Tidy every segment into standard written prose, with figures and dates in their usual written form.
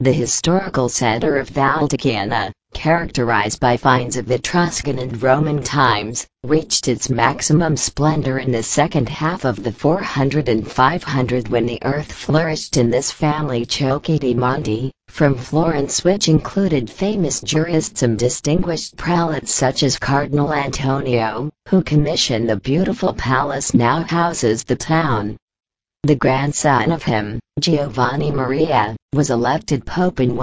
The historical center of Valdichiana, characterized by finds of Etruscan and Roman times, reached its maximum splendor in the second half of the 400 and 500 when the earth flourished in this family Ciocchi di Monti, from Florence, which included famous jurists and distinguished prelates such as Cardinal Antonio, who commissioned the beautiful palace now houses the town. The grandson of him, Giovanni Maria, was elected pope in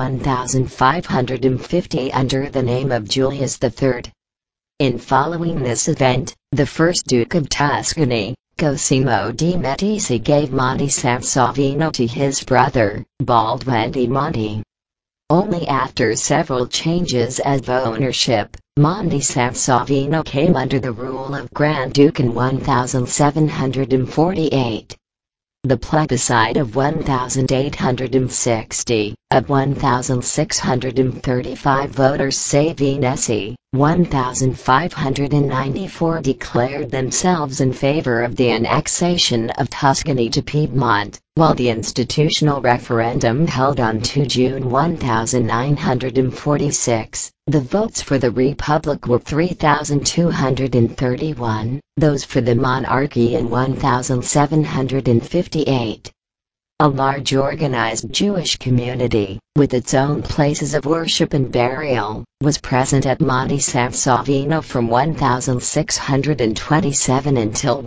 1550 under the name of Julius III. In following this event, the first Duke of Tuscany, Cosimo de' Medici, gave Monte Sansovino to his brother, Baldwin di Monti. Only after several changes of ownership, Monte Sansovino came under the rule of Grand Duke in 1748. The plebiscite of 1860, of 1635 voters Savinesi, 1594 declared themselves in favor of the annexation of Tuscany to Piedmont, while the institutional referendum held on 2 June 1946, the votes for the Republic were 3,231, those for the monarchy in 1,758. A large organized Jewish community, with its own places of worship and burial, was present at Monte Sansovino from 1627 until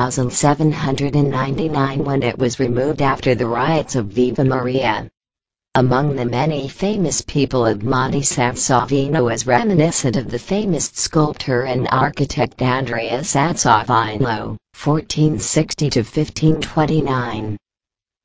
1799, when it was removed after the riots of Viva Maria. Among the many famous people of Monte Sansovino is reminiscent of the famous sculptor and architect Andrea Sansovino, 1460 to 1529.